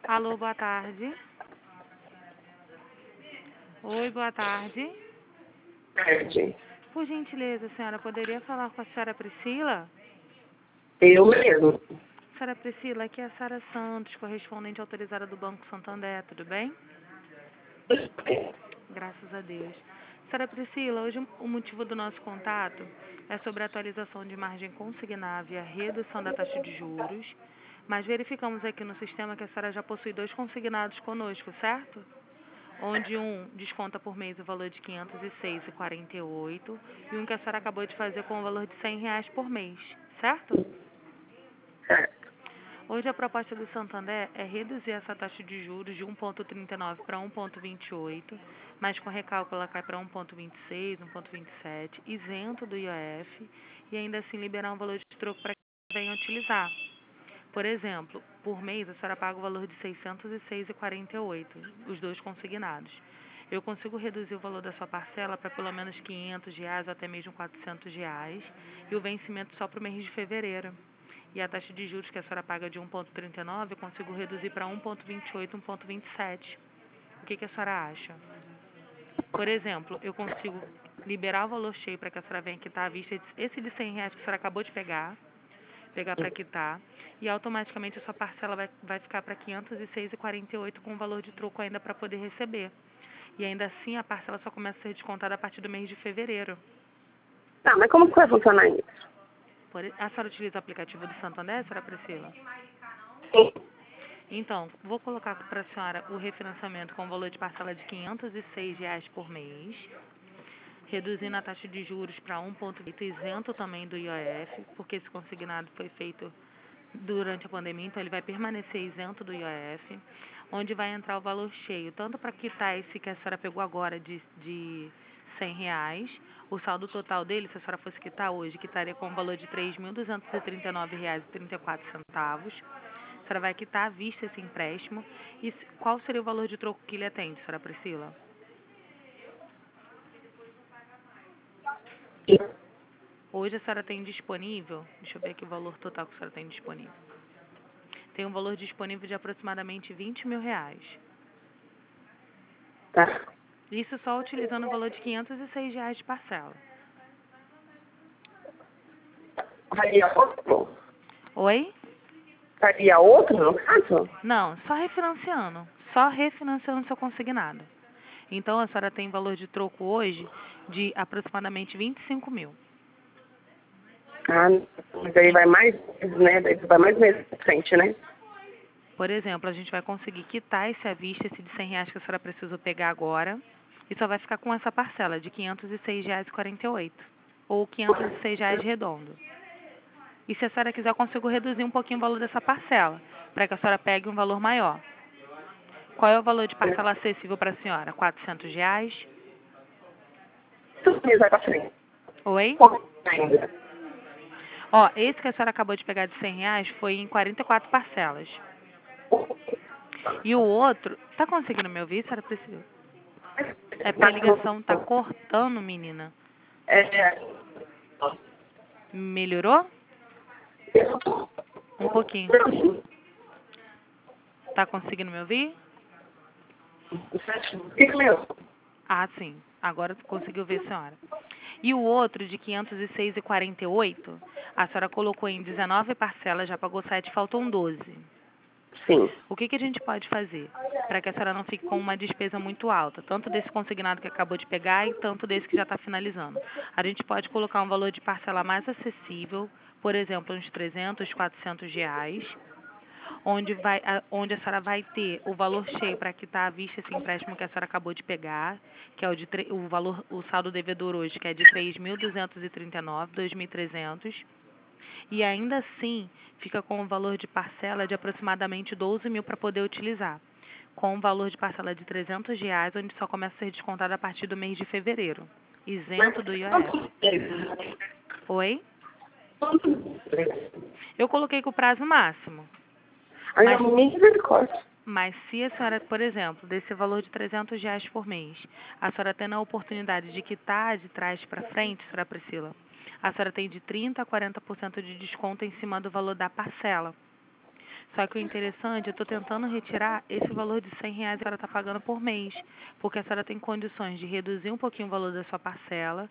Alô, boa tarde. Oi, boa tarde. Tarde. Por gentileza, senhora, poderia falar com a senhora Priscila? Eu mesmo. Senhora Priscila, aqui é a Sara Santos, correspondente autorizada do Banco Santander, tudo bem? Graças a Deus. Senhora Priscila, hoje o motivo do nosso contato é sobre a atualização de margem consignável e a redução da taxa de juros, mas verificamos aqui no sistema que a senhora já possui 2 consignados conosco, certo? Onde um desconta por mês o valor de R$ 506,48 e um que a senhora acabou de fazer com o valor de R$ 100 por mês, certo? Certo. Hoje a proposta do Santander é reduzir essa taxa de juros de 1,39 para 1,28, mas com recálculo ela cai para 1,26, 1,27, isento do IOF e ainda assim liberar um valor de troco para quem venha utilizar. Por exemplo, por mês a senhora paga o valor de R$ 606,48, os 2 consignados. Eu consigo reduzir o valor da sua parcela para pelo menos R$ 500 ou até mesmo R$ 400 e o vencimento só para o mês de fevereiro. E a taxa de juros que a senhora paga de 1,39 eu consigo reduzir para 1,28, 1,27. O que a senhora acha? Por exemplo, eu consigo liberar o valor cheio para que a senhora venha quitar à vista esse de R$ 100 que a senhora acabou de pegar para quitar, e automaticamente a sua parcela vai ficar para R$ 506,48 com o valor de troco ainda para poder receber. E ainda assim a parcela só começa a ser descontada a partir do mês de fevereiro. Tá, mas como que vai funcionar isso? A senhora utiliza o aplicativo do Santander, senhora Priscila? Sim. Então, vou colocar para a senhora o refinanciamento com o valor de parcela de R$ 506 por mês, reduzindo a taxa de juros para 1,8, isento também do IOF, porque esse consignado foi feito durante a pandemia, então ele vai permanecer isento do IOF, onde vai entrar o valor cheio, tanto para quitar esse que a senhora pegou agora de R$ 100, o saldo total dele, se a senhora fosse quitar hoje, quitaria com o valor de R$ 3.239,34. A senhora vai quitar à vista esse empréstimo. E qual seria o valor de troco que ele atende, senhora Priscila? Hoje a senhora tem disponível, deixa eu ver aqui o valor total que a senhora tem disponível. Tem um valor disponível de aproximadamente R$ 20.000. Tá. Isso só utilizando o valor de R$ 506 de parcela. Faria outro? Oi? Faria outro, no caso? Não, só refinanciando. Só refinanciando seu consignado. Então a senhora tem valor de troco hoje de aproximadamente 25 mil. Ah, mas aí vai mais, né? Daí vai mais meses pra frente, né? Por exemplo, a gente vai conseguir quitar esse à vista, esse de R$ 100 que a senhora precisou pegar agora, e só vai ficar com essa parcela de R$ 506,48. Ou R$ 506 redondo. E se a senhora quiser, eu consigo reduzir um pouquinho o valor dessa parcela, para que a senhora pegue um valor maior. Qual é o valor de parcela acessível para a senhora? R$ 400? Tudo meses vai pra frente. Oi? Ainda. Ó, esse que a senhora acabou de pegar de R$ 100 foi em 44 parcelas. E o outro... Tá conseguindo me ouvir, senhora Priscila? É porque a ligação tá cortando, menina. É. Melhorou? Um pouquinho. Tá conseguindo me ouvir? Fica meu. Ah, sim. Agora conseguiu ver, senhora. E o outro, de R$ 506,48, a senhora colocou em 19 parcelas, já pagou 7, faltam 12. Sim. O que a gente pode fazer para que a senhora não fique com uma despesa muito alta, tanto desse consignado que acabou de pegar e tanto desse que já está finalizando? A gente pode colocar um valor de parcela mais acessível, por exemplo, uns 300, 400 reais, onde a senhora vai ter o valor cheio para quitar à vista esse empréstimo que a senhora acabou de pegar, que é o saldo devedor hoje, que é de R$ 3.239, 2.300, e ainda assim fica com um valor de parcela de aproximadamente 12 mil para poder utilizar, com um valor de parcela de R$ 300, onde só começa a ser descontado a partir do mês de fevereiro, isento do IOF. Oi? Eu coloquei com o prazo máximo, Aí a misericórdia. mas se a senhora, por exemplo, desse valor de R$ 300 por mês, a senhora tendo a oportunidade de quitar de trás para frente, senhora Priscila, a senhora tem de 30% a 40% de desconto em cima do valor da parcela. Só que o interessante, eu estou tentando retirar esse valor de R$ 100 que a senhora está pagando por mês, porque a senhora tem condições de reduzir um pouquinho o valor da sua parcela,